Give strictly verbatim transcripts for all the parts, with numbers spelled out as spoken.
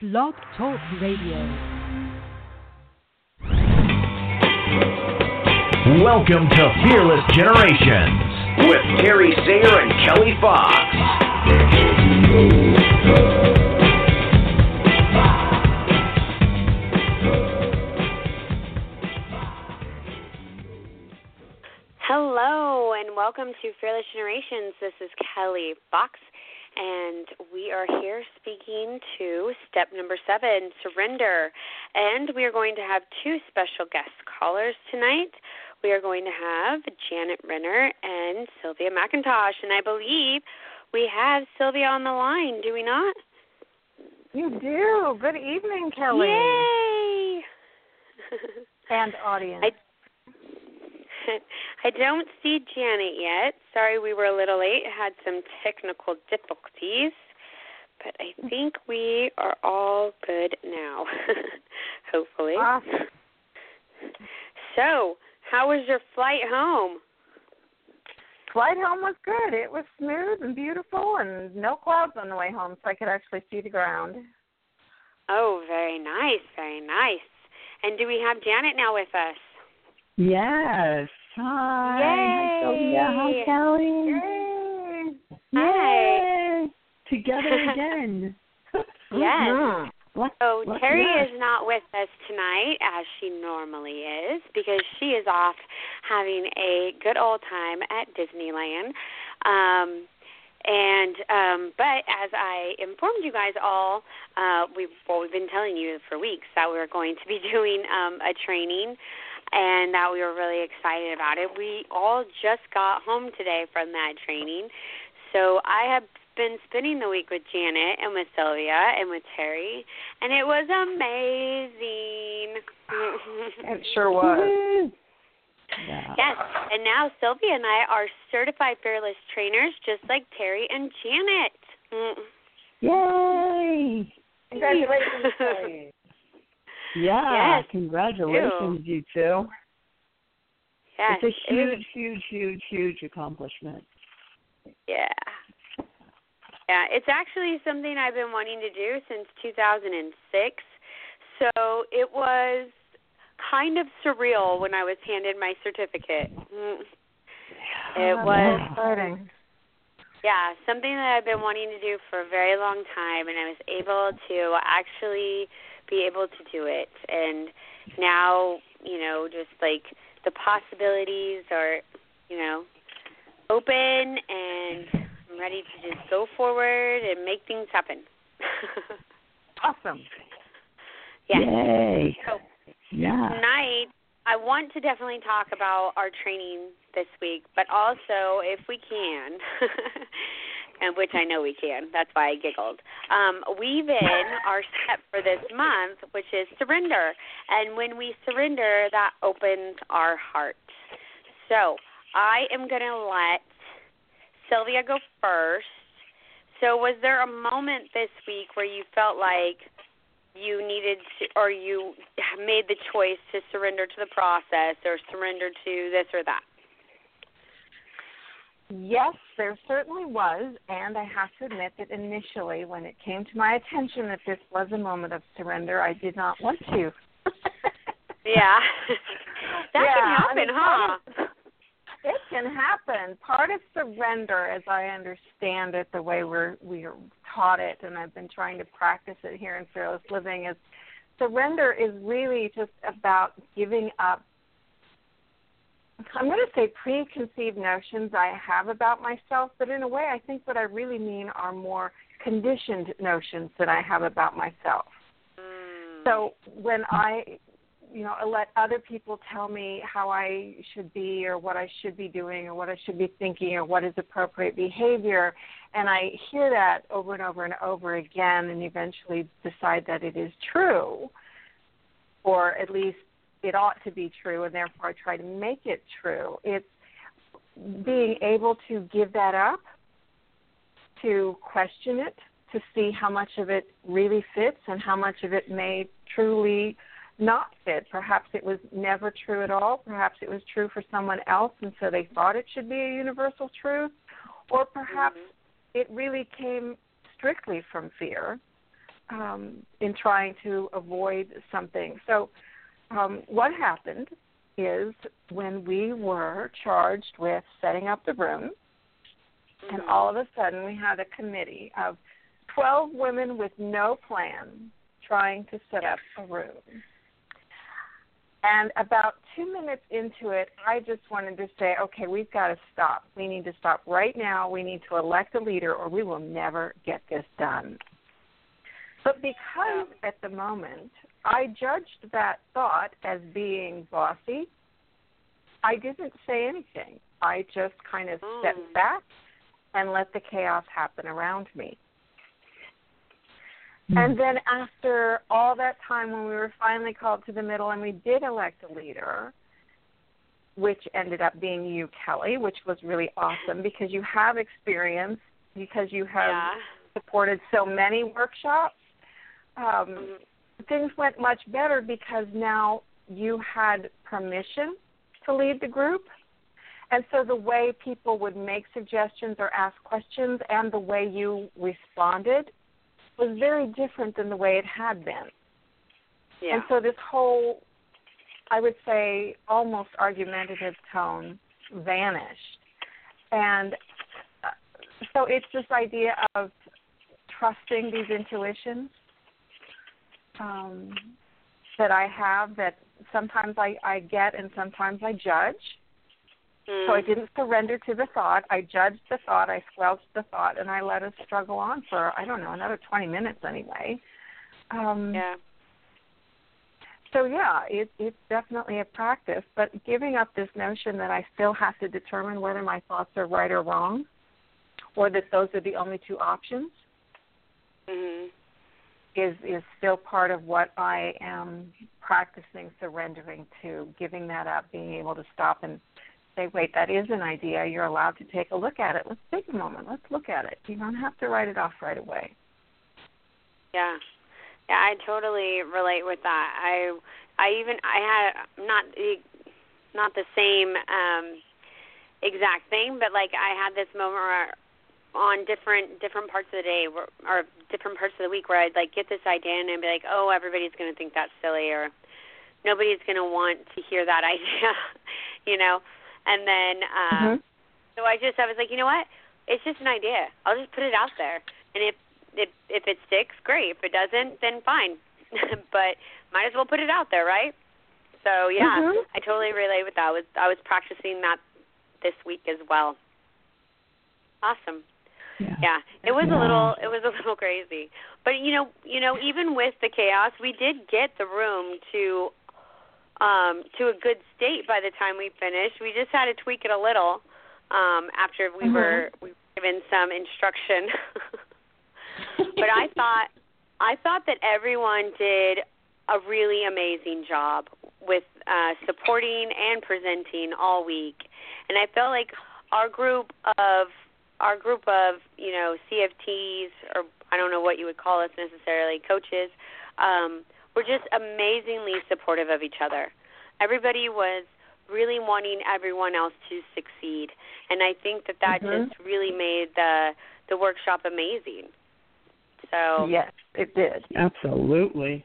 Blog Talk Radio. Welcome to Fearless Generations with Terry Sayer and Kelly Fox. Hello and welcome to Fearless Generations. This is Kelly Fox, and we are here speaking to step number seven, surrender. And we are going to have two special guest callers tonight. We are going to have Janet Renner and Sylvia McIntosh, and I believe we have Sylvia on the line, do we not? You do. Good evening, Kelly. Yay! And audience. I, I don't see Janet yet. Sorry we were a little late. Had some technical difficulties. But I think we are all good now, hopefully. Awesome. So, how was your flight home? Flight home was good. It was smooth and beautiful and no clouds on the way home, so I could actually see the ground. Oh, very nice, very nice. And do we have Janet now with us? Yes. Hi. Yay. Hi, Sylvia. Hi, Kelly. Yay. Hi. Yay. Together again. Yes. Mm-hmm. What, So what, Terry yes. is not with us tonight, as she normally is, because she is off having a good old time at Disneyland. Um, and um, but as I informed you guys all, uh, we've well, we've been telling you for weeks that we were going to be doing um, a training, and that we were really excited about it. We all just got home today from that training, so I have been spending the week with Janet and with Sylvia and with Terry, and it was amazing. It sure was. Yeah. Yes, and now Sylvia and I are certified fearless trainers, just like Terry and Janet. Yay. Congratulations, Kelly. Yeah, Yes, congratulations, you two. Yes, It's a it was- huge, huge, huge, huge accomplishment. yeah. Yeah, it's actually something I've been wanting to do since two thousand six. So it was kind of surreal when I was handed my certificate. Mm. It Oh, was, that's exciting. yeah, something that I've been wanting to do for a very long time, and I was able to actually be able to do it. And now, you know, just like the possibilities are, you know, open, and I'm ready to just go forward and make things happen. Awesome. Yes. Yay. So Yeah. tonight, I want to definitely talk about our training this week, but also, if we can, and which I know we can, that's why I giggled, um, weave in our step for this month, which is surrender. And when we surrender, that opens our heart. So I am going to let Sylvia go first. So was there a moment this week where you felt like you needed to, or you made the choice to surrender to the process or surrender to this or that? Yes, there certainly was, and I have to admit that initially when it came to my attention that this was a moment of surrender, I did not want to. Yeah. That Yeah, can I happen, mean, huh? It can happen. Part of surrender, as I understand it, the way we're we are taught it, and I've been trying to practice it here in Fearless Living, is surrender is really just about giving up, I'm going to say preconceived notions I have about myself, but in a way I think what I really mean are more conditioned notions that I have about myself. Mm. So when I, you know, I let other people tell me how I should be or what I should be doing or what I should be thinking or what is appropriate behavior, and I hear that over and over and over again and eventually decide that it is true, or at least it ought to be true, and therefore I try to make it true. It's being able to give that up, to question it, to see how much of it really fits and how much of it may truly not fit. Perhaps it was never true at all. Perhaps it was true for someone else, and so they thought it should be a universal truth. Or perhaps mm-hmm. it really came strictly from fear, um, in trying to avoid something. So um, what happened is when we were charged with setting up the room, mm-hmm. and all of a sudden we had a committee of twelve women with no plan trying to set up a room. And about two minutes into it, I just wanted to say, okay, we've got to stop. We need to stop right now. We need to elect a leader or we will never get this done. But because at the moment I judged that thought as being bossy, I didn't say anything. I just kind of mm. stepped back and let the chaos happen around me. And then after all that time when we were finally called to the middle and we did elect a leader, which ended up being you, Kelly, which was really awesome because you have experience, because you have yeah. supported so many workshops, um, things went much better because now you had permission to lead the group. And so the way people would make suggestions or ask questions and the way you responded was very different than the way it had been. Yeah. And so this whole, I would say, almost argumentative tone vanished. And so it's this idea of trusting these intuitions um, that I have that sometimes I, I get and sometimes I judge. Mm. So I didn't surrender to the thought. I judged the thought. I squelched the thought, and I let us struggle on for, I don't know, another twenty minutes anyway. Um, yeah. So, yeah, it, it's definitely a practice, but giving up this notion that I still have to determine whether my thoughts are right or wrong or that those are the only two options mm-hmm. is, is still part of what I am practicing surrendering to, giving that up, being able to stop and say, wait, that is an idea. You're allowed to take a look at it. Let's take a moment. Let's look at it. You don't have to write it off right away. Yeah. Yeah, I totally relate with that. I I even I had not not the same um, exact thing, but like I had this moment where on different different parts of the day where, or different parts of the week where I'd like get this idea and I'd be like, oh, everybody's going to think that's silly or nobody's going to want to hear that idea, you know. And then, um, mm-hmm. so I just, I was like, you know what? It's just an idea. I'll just put it out there. And if if, if it sticks, great. If it doesn't, then fine. But might as well put it out there, right? So, yeah, mm-hmm. I totally relate with that. I was, I was practicing that this week as well. Awesome. Yeah. yeah, it was yeah. a little, it was a little crazy. But, you know, you know, even with the chaos, we did get the room to Um, to a good state by the time we finished. We just had to tweak it a little um, after we mm-hmm. were we were given some instruction. But I thought I thought that everyone did a really amazing job with uh, supporting and presenting all week, and I felt like our group of our group of you know C F Ts, or I don't know what you would call us necessarily, coaches. Um, We're just amazingly supportive of each other. Everybody was really wanting everyone else to succeed, and I think that that mm-hmm. just really made the the workshop amazing. So yes, it did. Absolutely.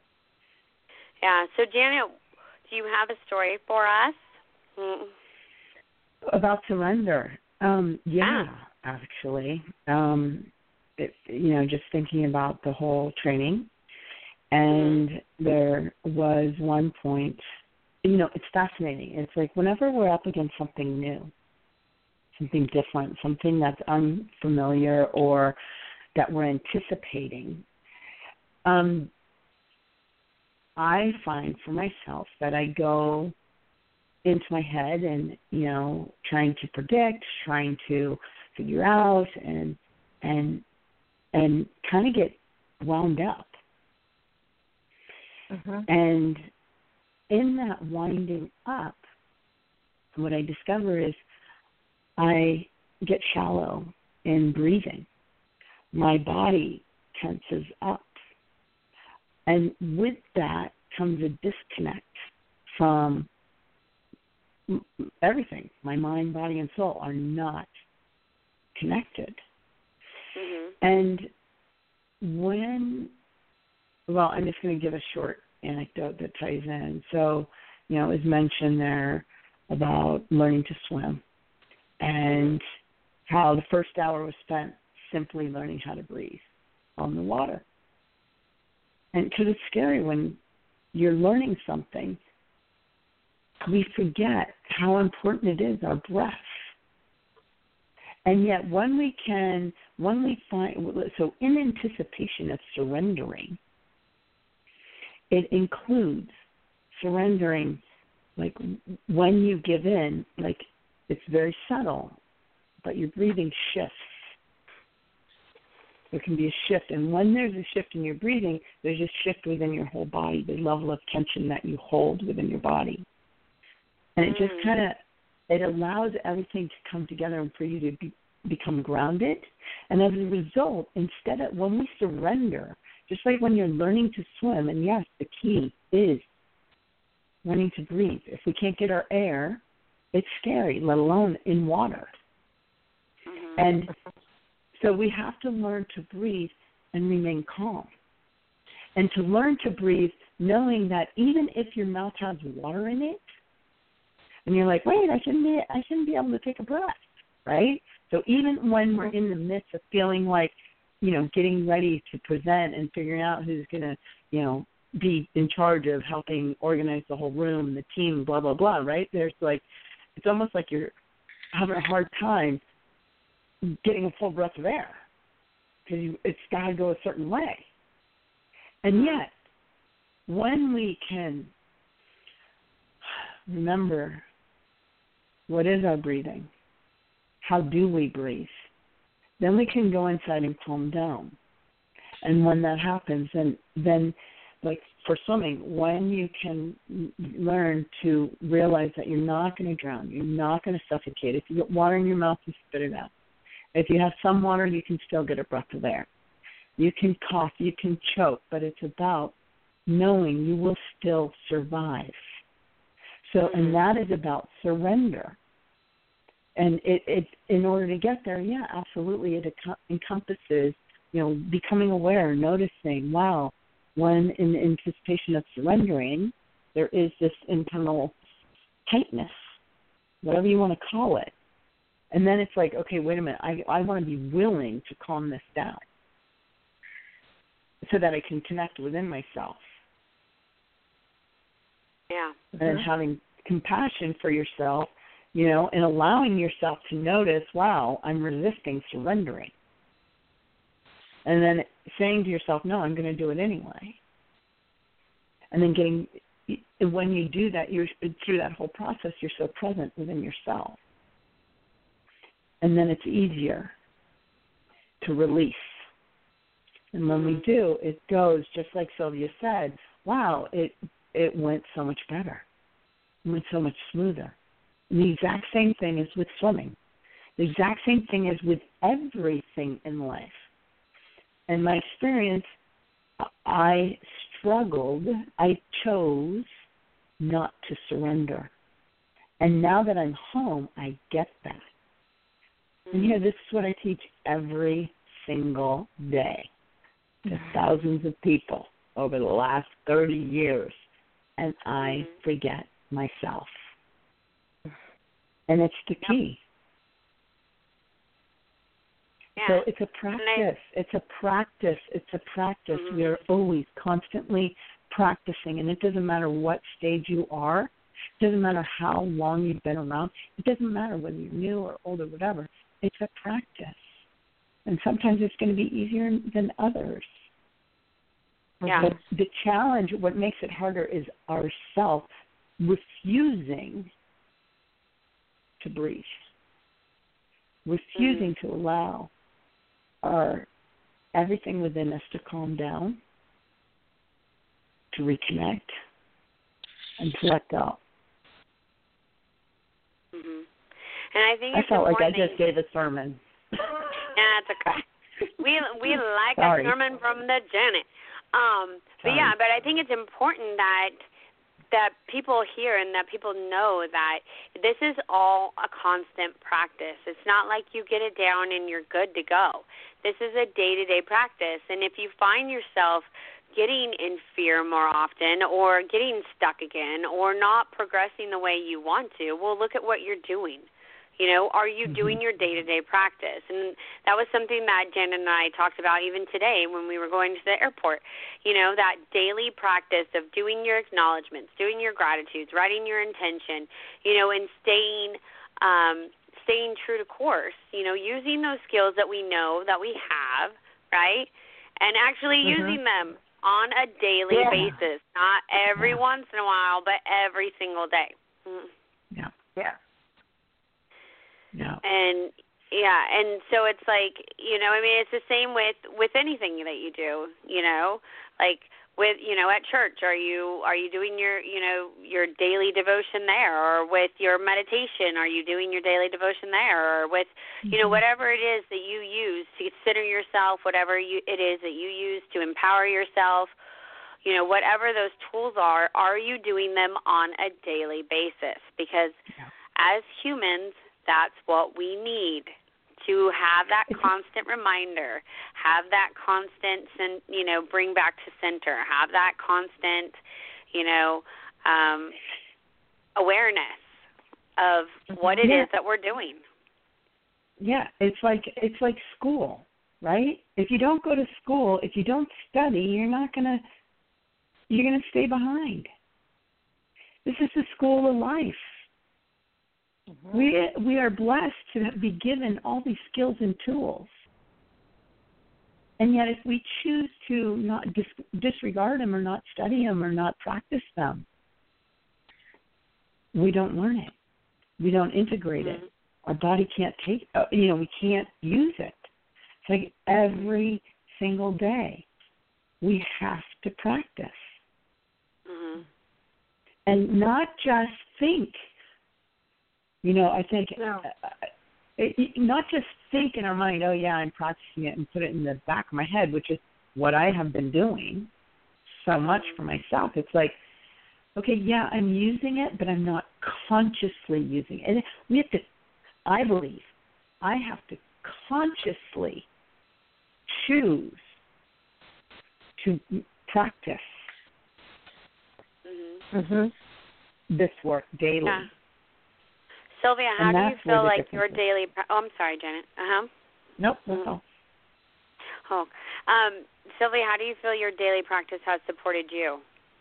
Yeah. So Janet, do you have a story for us mm. about surrender? Um, yeah, ah. actually. Um, it, you know, just thinking about the whole training. And there was one point, you know, it's fascinating. It's like whenever we're up against something new, something different, something that's unfamiliar or that we're anticipating, um, I find for myself that I go into my head and, you know, trying to predict, trying to figure out and and and kind of get wound up. Mm-hmm. And in that winding up, what I discover is I get shallow in breathing. My body tenses up. And with that comes a disconnect from everything. My mind, body, and soul are not connected. Mm-hmm. And when well, I'm just going to give a short anecdote that ties in. So, you know, it was mentioned there about learning to swim and how the first hour was spent simply learning how to breathe on the water. And because it's scary when you're learning something, we forget how important it is, our breath. And yet when we can, when we find, so in anticipation of surrendering, it includes surrendering, like when you give in, like it's very subtle, but your breathing shifts. There can be a shift. And when there's a shift in your breathing, there's a shift within your whole body, the level of tension that you hold within your body. And it just kind of, it allows everything to come together and for you to be, become grounded. And as a result, instead of, when we surrender, just like when you're learning to swim, and yes, the key is learning to breathe. If we can't get our air, it's scary, let alone in water. Mm-hmm. And so we have to learn to breathe and remain calm. And to learn to breathe knowing that even if your mouth has water in it, and you're like, wait, I shouldn't be, I shouldn't be able to take a breath, right? So even when we're in the midst of feeling like, you know, getting ready to present and figuring out who's going to, you know, be in charge of helping organize the whole room, the team, blah, blah, blah, right? There's like, it's almost like you're having a hard time getting a full breath of air because it's got to go a certain way. And yet, when we can remember what is our breathing, how do we breathe, then we can go inside and calm down. And when that happens, then, then like for swimming, when you can learn to realize that you're not going to drown, you're not going to suffocate. If you get water in your mouth, you spit it out. If you have some water, you can still get a breath of air. You can cough, you can choke, but it's about knowing you will still survive. So, and that is about surrender. And it, it, in order to get there, yeah, absolutely, it encompasses, you know, becoming aware, noticing, wow, when in anticipation of surrendering, there is this internal tightness, whatever you want to call it. And then it's like, okay, wait a minute, I, I want to be willing to calm this down so that I can connect within myself. Yeah. And then having compassion for yourself, you know, and allowing yourself to notice, wow, I'm resisting surrendering. And then saying to yourself, no, I'm going to do it anyway. And then getting, when you do that, you're through that whole process, you're so present within yourself. And then it's easier to release. And when we do, it goes, just like Sylvia said, wow, it it went so much better. It went so much smoother. And the exact same thing is with swimming. The exact same thing is with everything in life. In my experience, I struggled, I chose not to surrender. And now that I'm home, I get that. And here, this is what I teach every single day to thousands of people over the last thirty years. And I forget myself. And it's the key. Yeah. So it's a practice. It's a practice. It's a practice. Mm-hmm. We are always constantly practicing. And it doesn't matter what stage you are. It doesn't matter how long you've been around. It doesn't matter whether you're new or old or whatever. It's a practice. And sometimes it's going to be easier than others. Yeah. But the challenge, what makes it harder, is ourself refusing to breathe, refusing mm-hmm. to allow our everything within us to calm down, to reconnect, and to let go. Mm-hmm. And I think I it's felt like I important. just gave a sermon. Yeah, that's okay. We we like Sorry. a sermon from the Janet. Um, but Sorry. yeah, but I think it's important that that people hear and that people know that this is all a constant practice. It's not like you get it down and you're good to go. This is a day-to-day practice. And if you find yourself getting in fear more often or getting stuck again or not progressing the way you want to, well, look at what you're doing. You know, are you mm-hmm. doing your day-to-day practice? And that was something that Jen and I talked about even today when we were going to the airport. You know, that daily practice of doing your acknowledgments, doing your gratitudes, writing your intention, you know, and staying um, staying true to course, you know, using those skills that we know that we have, right, and actually mm-hmm. using them on a daily yeah. basis, not every yeah. once in a while, but every single day. Mm. Yeah. Yeah. Yeah. And yeah, and so it's like, you know, I mean, it's the same with with anything that you do, you know, like with, you know, at church, are you are you doing your, you know, your daily devotion there, or with your meditation, are you doing your daily devotion there, or with, you know, whatever it is that you use to consider yourself, whatever you, it is that you use to empower yourself, you know, whatever those tools are, are you doing them on a daily basis? Because yeah. as humans, that's what we need, to have that constant reminder, have that constant, you know, bring back to center, have that constant, you know, um, awareness of what it yeah. is that we're doing. Yeah, it's like it's like school, right? If you don't go to school, if you don't study, you're not gonna you're gonna stay behind. This is the school of life. Mm-hmm. We we are blessed to be given all these skills and tools, and yet if we choose to not dis- disregard them or not study them or not practice them, we don't learn it. We don't integrate mm-hmm. it. Our body can't take. Uh, you know, we can't use it. It's like every single day we have to practice, mm-hmm. and not just think. You know, I think no. uh, it, it, not just think in our mind, oh, yeah, I'm practicing it and put it in the back of my head, which is what I have been doing so much for myself. It's like, okay, yeah, I'm using it, but I'm not consciously using it. And we have to, I believe, I have to consciously choose to practice mm-hmm. Mm-hmm. this work daily. Yeah. Sylvia, how do you feel like your daily – oh, I'm sorry, Janet. Uh-huh. Nope, that's mm-hmm. all. Oh. Um, Sylvia, how do you feel your daily practice has supported you?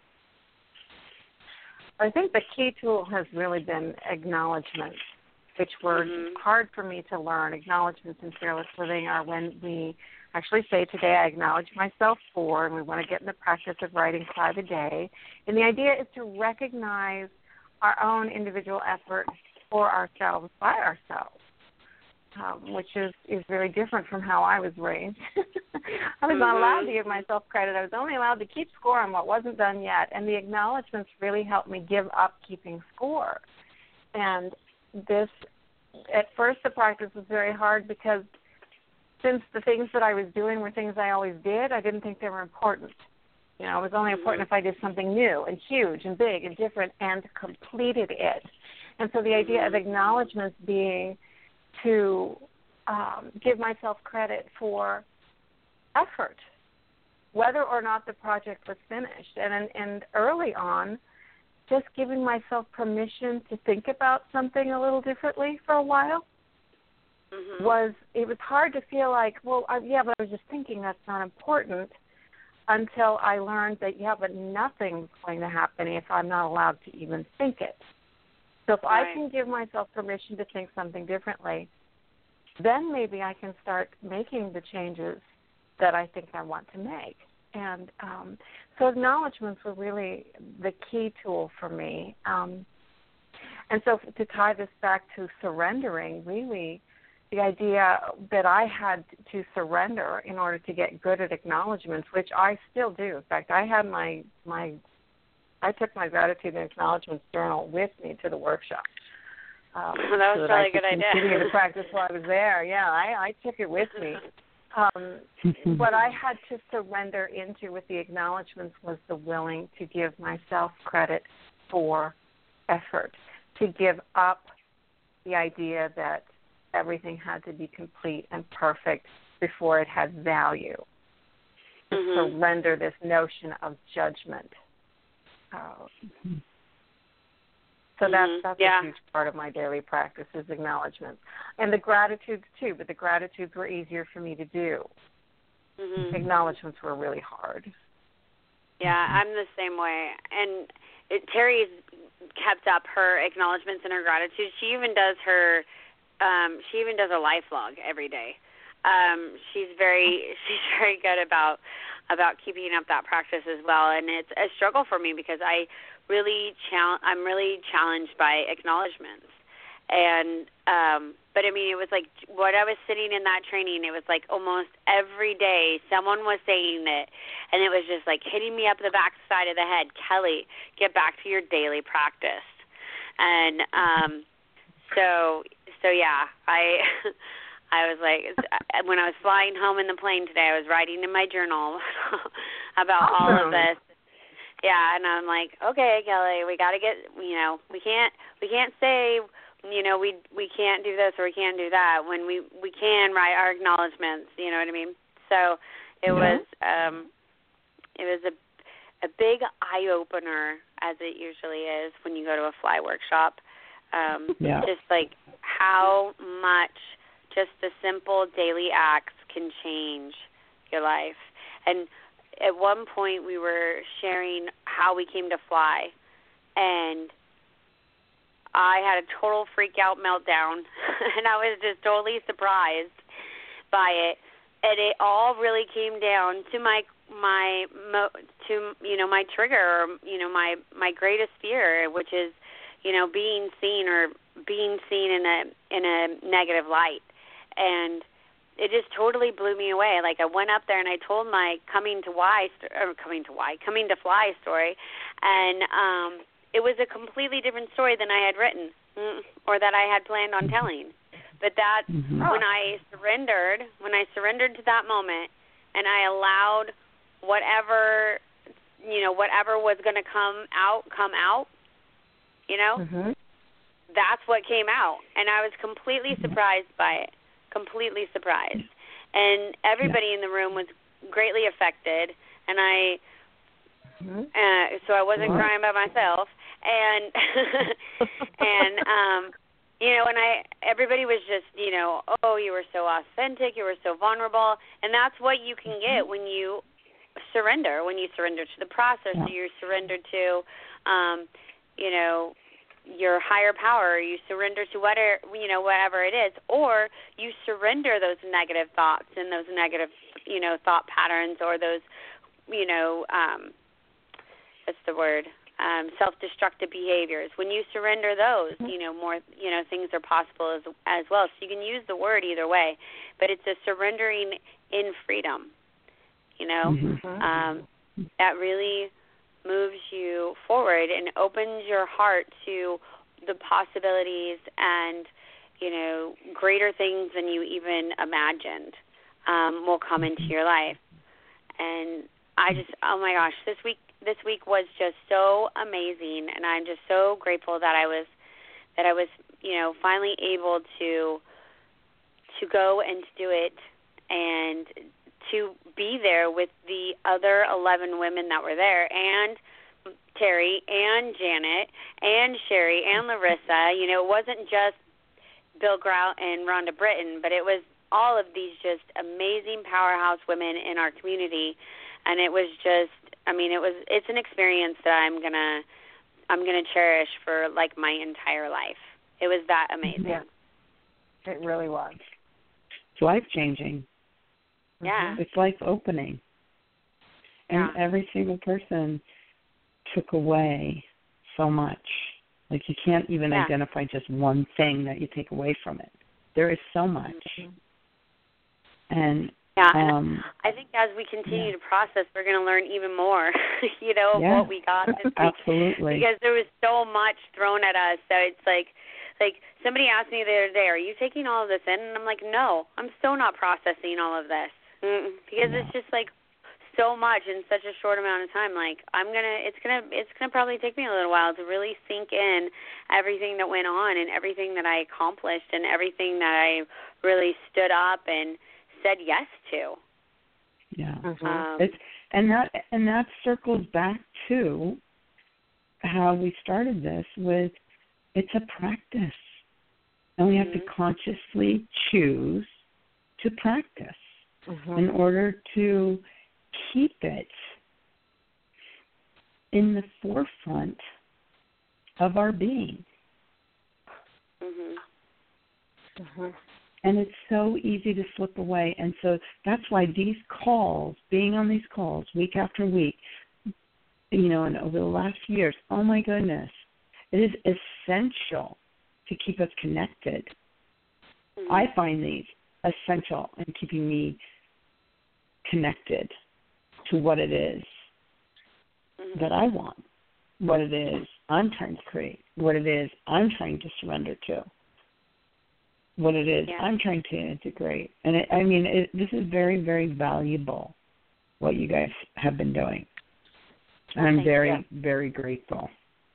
I think the key tool has really been acknowledgments, which were mm-hmm. hard for me to learn. Acknowledgments in Fearless Living are when we actually say, today I acknowledge myself for, and we want to get in the practice of writing five a day. And the idea is to recognize our own individual effort for ourselves by ourselves, um, which is, is very different from how I was raised. I was mm-hmm. not allowed to give myself credit. I was only allowed to keep score on what wasn't done yet, and the acknowledgments really helped me give up keeping score. And this, at first the practice was very hard because since the things that I was doing were things I always did, I didn't think they were important. You know, it was only important if I did something new and huge and big and different and completed it. And so the idea of acknowledgments being to um, give myself credit for effort, whether or not the project was finished. And, and early on, just giving myself permission to think about something a little differently for a while mm-hmm. was, it was hard to feel like, well, I, yeah, but I was just thinking that's not important, until I learned that, yeah, but nothing's going to happen if I'm not allowed to even think it. So if right. I can give myself permission to think something differently, then maybe I can start making the changes that I think I want to make. And um, so acknowledgments were really the key tool for me. Um, and so to tie this back to surrendering, really, the idea that I had to surrender in order to get good at acknowledgments, which I still do. In fact, I had my my I took my gratitude and acknowledgments journal with me to the workshop. Um, well, that was so that probably I a good idea. Continue to practice while I was there. Yeah, I, I took it with me. Um, what I had to surrender into with the acknowledgments was the willing to give myself credit for effort, to give up the idea that everything had to be complete and perfect before it had value. to mm-hmm. surrender this notion of judgment. Uh, so that's, that's yeah. a huge part of my daily practice is acknowledgement. And the gratitudes, too, but the gratitudes were easier for me to do. Mm-hmm. Acknowledgements were really hard. Yeah, I'm the same way. And it, Terry's kept up her acknowledgments and her gratitude. She even does her, um, she even does a life log every day. Um, she's very, she's very good about about keeping up that practice as well. And it's a struggle for me because I really chal- I'm really challenged by acknowledgments. And um, but I mean, it was like when I was sitting in that training, it was like almost every day someone was saying it, and it was just like hitting me up the back side of the head. Kelly, get back to your daily practice. And um, so so yeah, I. I was like, when I was flying home in the plane today, I was writing in my journal about awesome. all of this. Yeah, and I'm like, okay, Kelly, we got to get, you know, we can't, we can't say, you know, we we can't do this or we can't do that when we we can write our acknowledgments. You know what I mean? So it yeah. was, um, it was a a big eye opener, as it usually is when you go to a fly workshop. Um, yeah. Just like how much. Just the simple daily acts can change your life. And at one point we were sharing how we came to fly, and I had a total freak out meltdown, and I was just totally surprised by it. And it all really came down to my my to you know my trigger, or, you know my my greatest fear, which is you know being seen or being seen in a in a negative light. And it just totally blew me away. Like I went up there and I told my coming to why or coming to why coming to fly story, and um, it was a completely different story than I had written or that I had planned on telling. But that mm-hmm. when I surrendered, when I surrendered to that moment, and I allowed whatever you know whatever was going to come out come out, you know, mm-hmm. that's what came out, and I was completely surprised by it. Completely surprised, and everybody yeah. in the room was greatly affected, and I, mm-hmm. uh, so I wasn't right. crying by myself, and and um, you know, and I, everybody was just, you know, oh, you were so authentic, you were so vulnerable, and that's what you can get when you surrender, when you surrender to the process, yeah. you surrender to, um, you know. your higher power, you surrender to whatever, you know, whatever it is, or you surrender those negative thoughts and those negative, you know, thought patterns or those, you know, um, what's the word, um, self-destructive behaviors. When you surrender those, you know, more, you know, things are possible as, as well. So you can use the word either way, but it's a surrendering in freedom, you know, mm-hmm. um, that really moves you forward and opens your heart to the possibilities and, you know, greater things than you even imagined um, will come into your life. And I just, oh my gosh, this week this week was just so amazing, and I'm just so grateful that I was that I was, you know, finally able to to go and to do it and to be there with the other eleven women that were there, and Terry and Janet and Sherry and Larissa. You know, it wasn't just Bill Grout and Rhonda Britton, but it was all of these just amazing powerhouse women in our community, and it was just, I mean, it was, it's an experience that I'm gonna, I'm gonna cherish for like my entire life. It was that amazing. Yeah, it really was. It's life changing. Yeah. It's life opening. And yeah. every single person took away so much. Like you can't even yeah. identify just one thing that you take away from it. There is so much. Mm-hmm. And yeah, um, and I think as we continue yeah. to process, we're going to learn even more, you know, of yeah. what we got this week. Absolutely. Because there was so much thrown at us. So it's like, like somebody asked me the other day, are you taking all of this in? And I'm like, no, I'm still not processing all of this. Mm-mm. Because yeah. it's just like so much in such a short amount of time. Like I'm gonna, it's gonna, it's gonna probably take me a little while to really sink in everything that went on and everything that I accomplished and everything that I really stood up and said yes to. Yeah. Mm-hmm. Um, It's and that and that circles back to how we started this with it's a practice. And we have mm-hmm. to consciously choose to practice Mm-hmm. in order to keep it in the forefront of our being. Mhm. Mm-hmm. And it's so easy to slip away. And so that's why these calls, being on these calls week after week, you know, and over the last few years, oh my goodness, it is essential to keep us connected. Mhm. I find these essential in keeping me connected to what it is Mhm. that I want, what it is I'm trying to create, what it is I'm trying to surrender to, what it is Yeah. I'm trying to integrate. And it, I mean, it, this is very, very valuable, what you guys have been doing. And I'm Thank very, you. very grateful.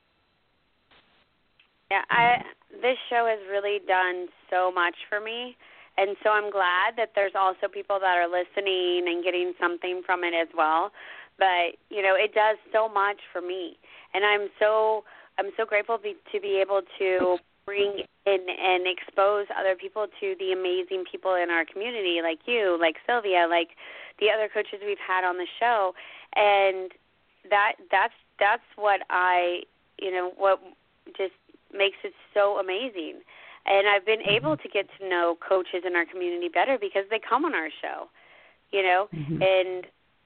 Yeah, I this show has really done so much for me, and so I'm glad that there's also people that are listening and getting something from it as well. But you know, it does so much for me, and I'm so I'm so grateful be, to be able to bring in and expose other people to the amazing people in our community, like you, like Sylvia, like the other coaches we've had on the show, and that that's that's what I you know what just makes it so amazing. And I've been able to get to know coaches in our community better because they come on our show, you know, Mm-hmm. and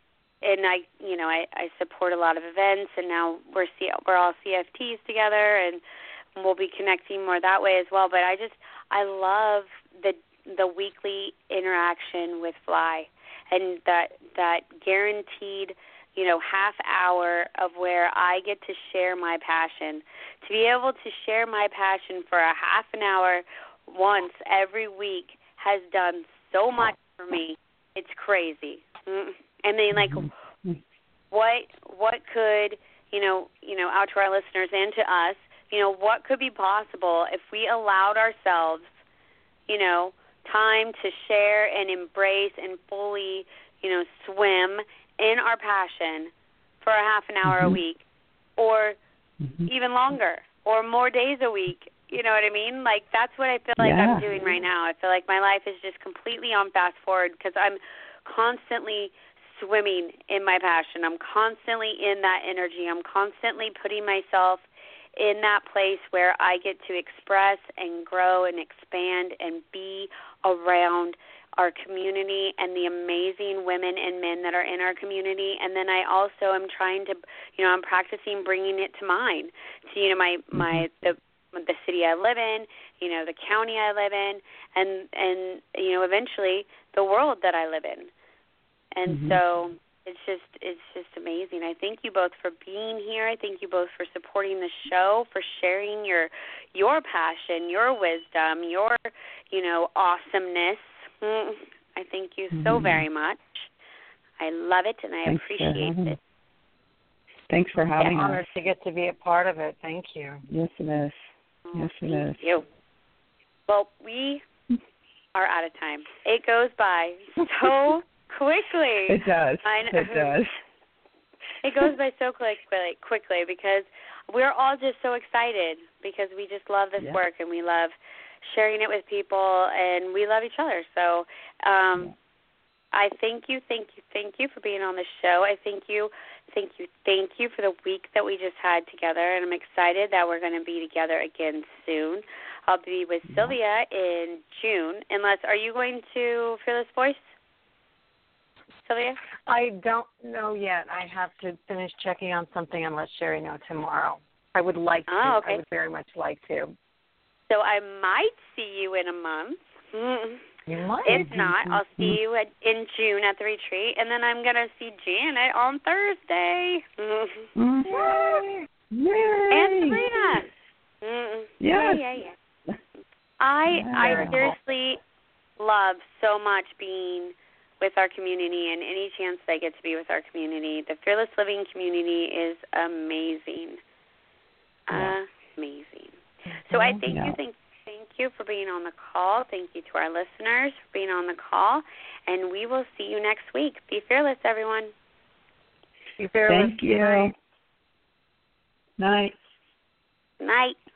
and I, you know, I, I support a lot of events, and now we're C, we're all C F Ts together, and we'll be connecting more that way as well. But I just I love the the weekly interaction with Fly, and that that guaranteed, you know, half hour of where I get to share my passion. To be able to share my passion for a half an hour once every week has done so much for me. It's crazy. And then, like, Mm-hmm. what what could, you know, you know, out to our listeners and to us, you know, what could be possible if we allowed ourselves, you know, time to share and embrace and fully, you know, swim in our passion for a half an hour Mm-hmm. a week, or Mm-hmm. even longer, or more days a week. You know what I mean? Like, that's what I feel like Yeah. I'm doing right now. I feel like my life is just completely on fast forward because I'm constantly swimming in my passion. I'm constantly in that energy. I'm constantly putting myself in that place where I get to express and grow and expand and be around our community and the amazing women and men that are in our community. And then I also am trying to, you know, I'm practicing bringing it to mine, to, you know, my, Mm-hmm. my, the, the city I live in, you know, the county I live in, and, and, you know, eventually the world that I live in. And Mm-hmm. so it's just, it's just amazing. I thank you both for being here. I thank you both for supporting the show, for sharing your, your passion, your wisdom, your, you know, awesomeness. I thank you so Mm-hmm. very much. I love it, and I Thanks for appreciate having it. us. Thanks for having I'm us. honored to get to be a part of it. Thank you. Yes, it is. Yes, it Thank is. you. Well, we are out of time. It goes by so quickly. It does. I know. It does. It goes by so quickly, quickly because we're all just so excited because we just love this Yeah. work, and we love sharing it with people, and we love each other. So um, Yeah. I thank you, thank you, thank you for being on the show. I thank you, thank you, thank you for the week that we just had together, and I'm excited that we're going to be together again soon. I'll be with Yeah. Sylvia in June. Unless, are you going to Fearless Voice, Sylvia? I don't know yet. I have to finish checking on something and let Sherry know tomorrow. I would like to. Oh, okay. I would very much like to. So I might see you in a month. You might. If not, I'll see you at, in June at the retreat, and then I'm going to see Janet on Thursday. Mm-hmm. Yay! Yay! And Sabrina. Mm-mm. Yes. Yeah, yeah, yeah. I I Yeah. seriously love so much being with our community, and any chance that I get to be with our community. The Fearless Living community is amazing. Yeah. Amazing. So I thank Yeah. you, thank thank you for being on the call. Thank you to our listeners for being on the call. And we will see you next week. Be fearless, everyone. Be fearless. Thank you. Night. Night.